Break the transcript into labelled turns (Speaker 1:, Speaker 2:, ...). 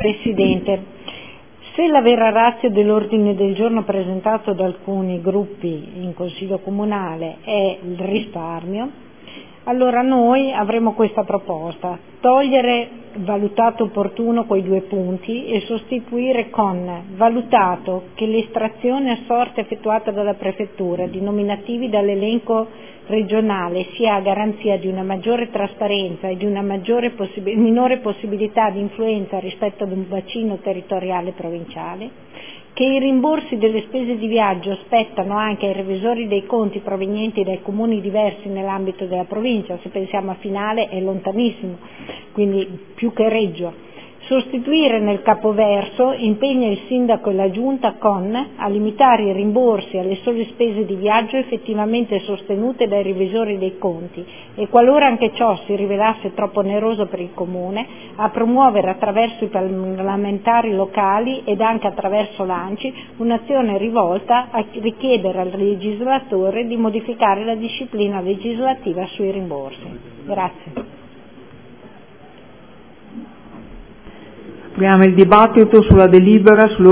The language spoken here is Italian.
Speaker 1: Presidente, se la vera ratio dell'ordine del giorno presentato da alcuni gruppi in Consiglio Comunale è il risparmio, allora noi avremo questa proposta: togliere valutato opportuno quei due punti e sostituire con valutato che l'estrazione a sorte effettuata dalla Prefettura di nominativi dall'elenco regionale sia a garanzia di una maggiore trasparenza e di una minore possibilità di influenza rispetto ad un bacino territoriale provinciale, che i rimborsi delle spese di viaggio spettano anche ai revisori dei conti provenienti dai comuni diversi nell'ambito della provincia. Se pensiamo a Finale è lontanissimo, quindi più che Reggio. Sostituire nel capoverso impegna il sindaco e la giunta a limitare i rimborsi alle sole spese di viaggio effettivamente sostenute dai revisori dei conti e, qualora anche ciò si rivelasse troppo oneroso per il comune, a promuovere attraverso i parlamentari locali ed anche attraverso l'ANCI un'azione rivolta a richiedere al legislatore di modificare la disciplina legislativa sui rimborsi. Grazie.
Speaker 2: Apriamo il dibattito sulla delibera